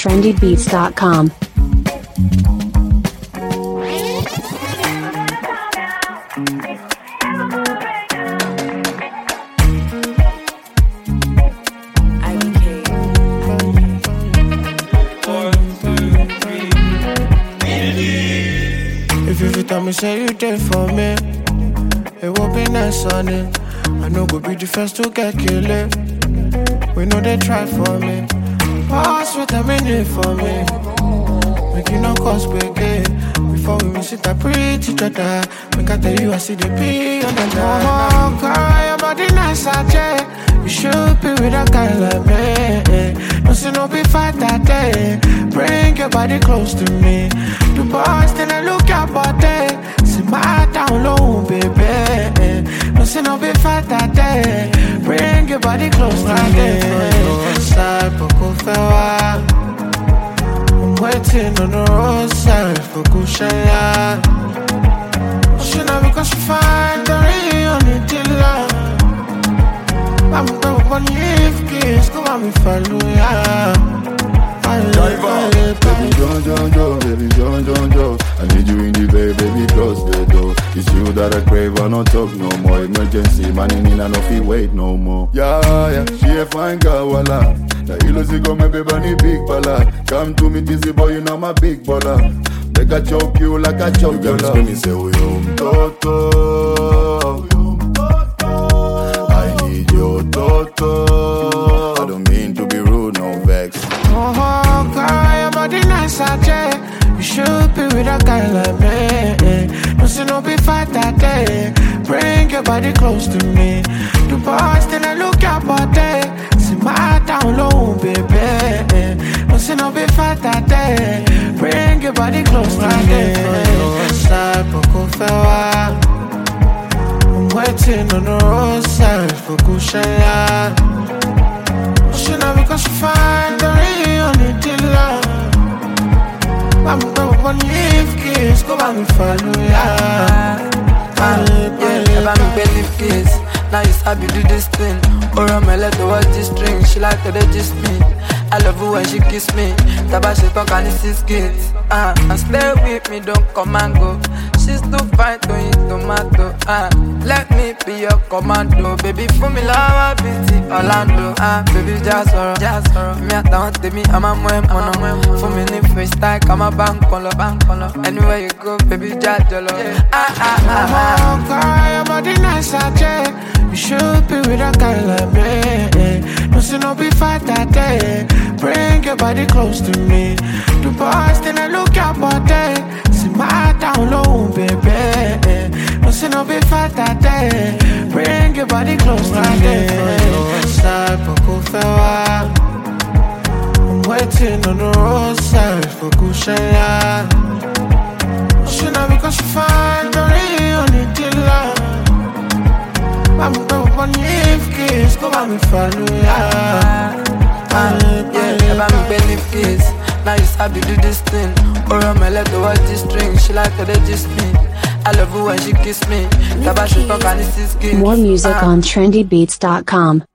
trendybeats.com. If you tell me, say you there for me, it won't be nice on it. I know go be the first to get killed. We know they try for me. Pass what I'm in it for me. Make you no cause break it. Before we miss it, I preach each other. Make I tell you, I see the P on the line. Oh, girl, your body nice, I check. You should be with a guy like me. No see no be fight that day. Bring your body close to me. The boys, then I look your body. See my down low, baby. No see no be fight that day. Bring your body close to me. Side, I'm waiting on the roadside for Kushaya. She know because she find the real dealer. I'm the one if kiss, go on me follow ya. Baby John, baby John, I need you in the bed, baby close the door. It's you that I crave, I don't talk no more. Emergency, man in I no feel wait no more. Yeah, she a fine girl, voila. The illusion go me baby ni big bala. Come to me dizzy boy, you know my big baller. Make I choke you like I choke you. Let me say we home Toto. I need your Toto. I don't mean to be rude, no vex. Oh, girl, your body nice, I check. You should be with a guy like me. No see no be fight that day. Bring your body close to me. The boys, then I look your body. See my down low, baby. No see no be fight that day. Bring your body close to me. Side, I'm waiting on the roadside for Kushaya. She know because she find the real dealer. I'm the one if kiss, go by me follow ya. Never me believe kiss. Now you sabi do this thing. Or I'm a let her watch this string. She like to digest me. I love her when she kiss me. Taba she talk and this is kids. And stay with me, don't come and go. She's too fine to eat tomato. Let me be your commando. Baby, for me love, beauty, Orlando. Baby, just for me, I don't take me, I'm a mono. For me, need freestyle, I'm a bank on. Anywhere you go, baby, just jolo. Oh, girl, your body nice, I check. You should be with a guy like me. No see no be fight that day. Bring your body close to me. The boys, then I look your body. See my down low, baby. No see no be fight that day. Bring your body close to me. Side, I'm waiting on the roadside for Kushaya. She know because she find the real dealer. I'm the one if kiss, go by me follow ya. Never me believe kiss. Now you sabi do this thing. Or I'm a let her watch this string. She like to digest me. I love her when she kiss me. Taba she talk and this is kids. More music on trendybeats.com.